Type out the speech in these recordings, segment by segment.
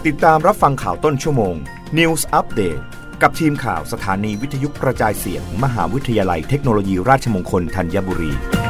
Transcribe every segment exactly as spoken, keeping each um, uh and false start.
ติดตามรับฟังข่าวต้นชั่วโมง News Update กับทีมข่าวสถานีวิทยุกระจายเสียง มหาวิทยาลัยเทคโนโลยีราชมงคลธัญบุรี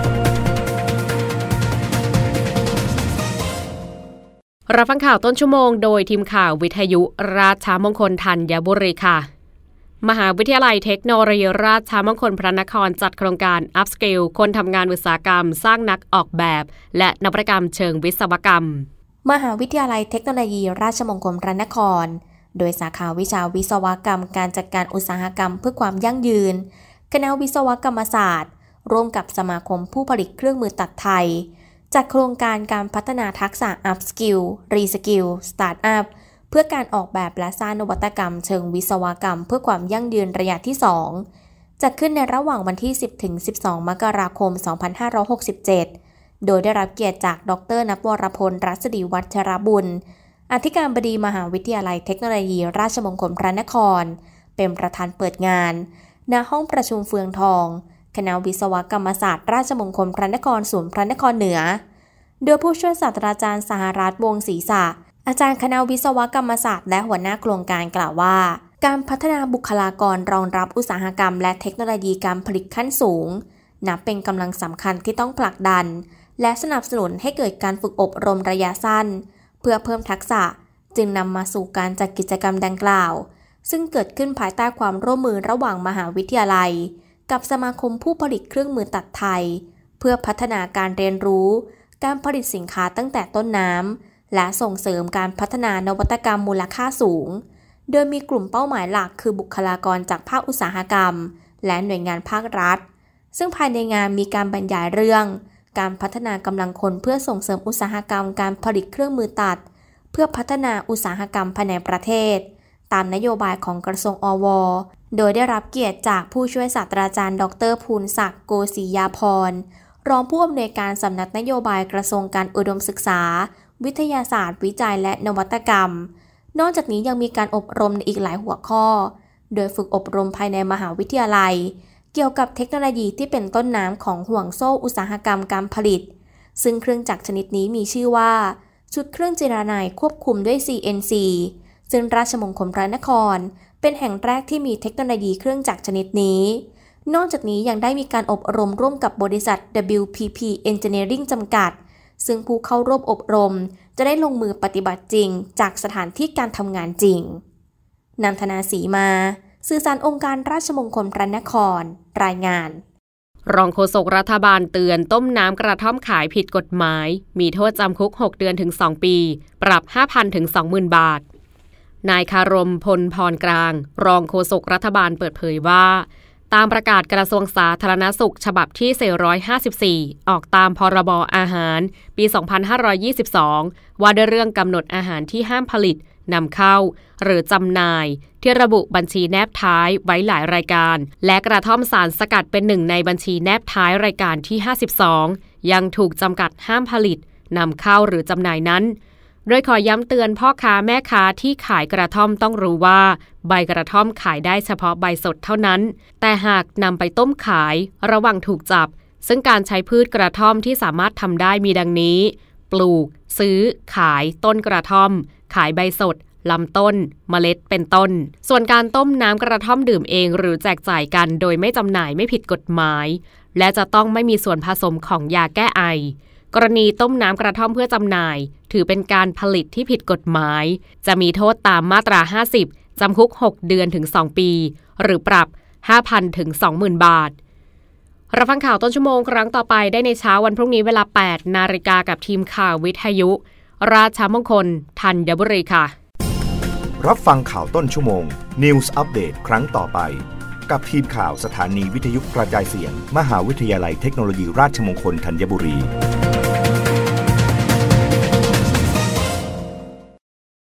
รับฟังข่าวต้นชั่วโมงโดยทีมข่าววิทยุราชมงคลธัญบุรีค่ะมหาวิทยาลัยเทคโนโลยีราชมงคลพระนครจัดโครงการ Upskill คนทำงานอุตสาหกรรมสร้างนักออกแบบและนวัตกรรมเชิงวิศวกรรมมหาวิทยาลัยเทคโนโลยีราชมงคลพระนครโดยสาขาวิชาวิศวกรรมการจัดการอุตสาหกรรมเพื่อความยั่งยืนคณะวิศวกรรมศาสตร์ร่วมกับสมาคมผู้ผลิตเครื่องมือตัดไทยจัดโครงการการพัฒนาทักษะ Upskill Reskill Startup เพื่อการออกแบบและสร้างนวัตกรรมเชิงวิศวกรรมเพื่อความยั่งยืนระยะที่สองจัดขึ้นในระหว่างวันที่ สิบถึงสิบสอง มกราคม สองพันห้าร้อยหกสิบเจ็ดโดยได้รับเกียรติจากดร.ณวรพล รัศดีวัชรบุญอธิการบดีมหาวิทยาลัยเทคโนโลยีราชมงคลพระนครเป็นประธานเปิดงานณห้องประชุมเฟืองทองคณะวิศวกรรมศาสตร์ราชมงคลพระนครศูนย์พระนครเหนือโดยผู้ช่วยศาสตราจารย์สหรัฐวงศ์ศรีษะอาจารย์คณะวิศวกรรมศาสตร์และหัวหน้าโครงการกล่าวว่าการพัฒนาบุคลากรรองรับอุตสาหกรรมและเทคโนโลยีการผลิตขั้นสูงนับเป็นกำลังสำคัญที่ต้องผลักดันและสนับสนุนให้เกิดการฝึกอบรมระยะสั้นเพื่อเพิ่มทักษะจึงนำมาสู่การจัดกิจกรรมดังกล่าวซึ่งเกิดขึ้นภายใต้ความร่วมมือระหว่างมหาวิทยาลัยกับสมาคมผู้ผลิตเครื่องมือตัดไทยเพื่อพัฒนาการเรียนรู้การผลิตสินค้าตั้งแต่ต้นน้ำและส่งเสริมการพัฒนานวัตกรรมมูลค่าสูงโดยมีกลุ่มเป้าหมายหลักคือบุคลากรจากภาคอุตสาหกรรมและหน่วยงานภาครัฐซึ่งภายในงานมีการบรรยายเรื่องการพัฒนากำลังคนเพื่อส่งเสริมอุตสาหกรรมการผลิตเครื่องมือตัดเพื่อพัฒนาอุตสาหกรรมภายในประเทศตามนโยบายของกระทรวงอว.โดยได้รับเกียรติจากผู้ช่วยศาสตราจารย์ดร.ภูลศักดิ์โกศิยาภรณ์รองผู้อำนวยการสำนักนโยบายกระทรวงการอุดมศึกษาวิทยาศาสตร์วิจัยและนวัตกรรมนอกจากนี้ยังมีการอบรมในอีกหลายหัวข้อโดยฝึกอบรมภายในมหาวิทยาลัยเกี่ยวกับเทคโนโลยีที่เป็นต้นน้ำของห่วงโซ่อุตสาหกรรมการผลิตซึ่งเครื่องจักรชนิดนี้มีชื่อว่าชุดเครื่องเจรไนน์ควบคุมด้วย ซี เอ็น ซี ซึ่งราชมงคลพระนครเป็นแห่งแรกที่มีเทคโนโลยีเครื่องจักรชนิดนี้นอกจากนี้ยังได้มีการอบรมร่วมกับบริษัท ดับเบิลยู พี พี Engineering จำกัดซึ่งผู้เข้าร่วมอบรมจะได้ลงมือปฏิบัติจริงจากสถานที่การทำงานจริงนันทนาศรีมาสื่อสารองค์การราชมงคลพระนครรายงานรองโฆษกรัฐบาลเตือนต้มน้ำกระท่อมขายผิดกฎหมายมีโทษจำคุกหกเดือนถึงสองปีปรับ ห้าพัน ถึง สองหมื่น บาทนายคารมพลพรกลางรองโฆษกรัฐบาลเปิดเผยว่าตามประกาศกระทรวงสาธารณสุขฉบับที่สี่ร้อยห้าสิบสี่ออกตามพรบอาหารปีสองพันห้าร้อยยี่สิบสองว่าด้วยเรื่องกำหนดอาหารที่ห้ามผลิตนำเข้าหรือจำหน่ายที่ระบุบัญชีแนบท้ายไว้หลายรายการและกระท่อมสารสกัดเป็นหนึ่งในบัญชีแนบท้ายรายการที่ห้าสิบสองยังถูกจำกัดห้ามผลิตนำเข้าหรือจำหน่ายนั้นโดยขอย้ำเตือนพ่อค้าแม่ค้าที่ขายกระท่อมต้องรู้ว่าใบกระท่อมขายได้เฉพาะใบสดเท่านั้นแต่หากนำไปต้มขายระวังถูกจับซึ่งการใช้พืชกระท่อมที่สามารถทำได้มีดังนี้ปลูกซื้อขายต้นกระท่อมขายใบสดลำต้นเมล็ดเป็นต้นส่วนการต้มน้ำกระท่อมดื่มเองหรือแจกจ่ายกันโดยไม่จำหน่ายไม่ผิดกฎหมายและจะต้องไม่มีส่วนผสมของยาแก้ไอกรณีต้มน้ำกระท่อมเพื่อจำหน่ายถือเป็นการผลิตที่ผิดกฎหมายจะมีโทษตามมาตราห้าสิบจำคุกหกเดือนถึงสองปีหรือปรับ ห้าพัน ถึง สองหมื่น บาทรับฟังข่าวต้นชั่วโมงครั้งต่อไปได้ในเช้าวันพรุ่งนี้เวลา แปดนาฬิกากับทีมข่าววิทยุราชมงคลธัญบุรีค่ะรับฟังข่าวต้นชั่วโมง News Update ครั้งต่อไปกับทีมข่าวสถานีวิทยุกระจายเสียงมหาวิทยาลัยเทคโนโลยีราชมงคลธัญบุรี